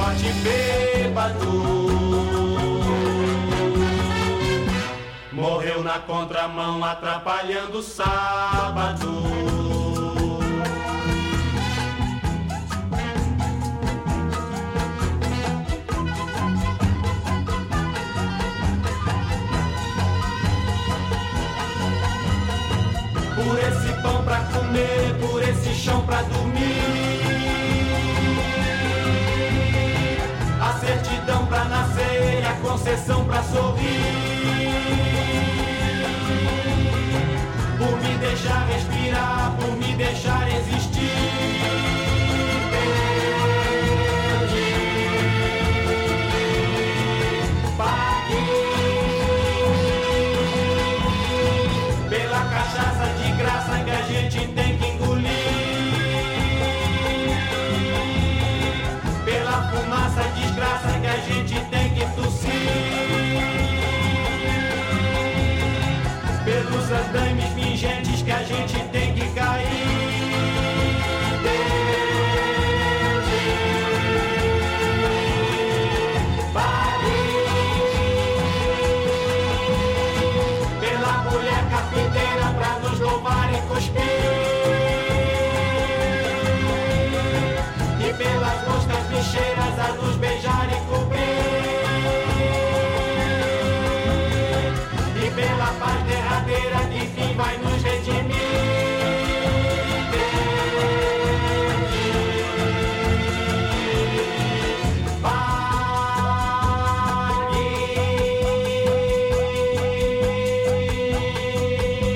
forte bêbado. Morreu na contramão, atrapalhando o sábado. Por esse pão pra comer, por esse chão pra dormir, a certidão pra nascer, a concessão pra sorrir. Por me deixar respirar, por me deixar existir. Paguei pela cachaça de graça que a gente tem que engolir, pela fumaça desgraça que a gente tem que tossir, pelos andames fingentes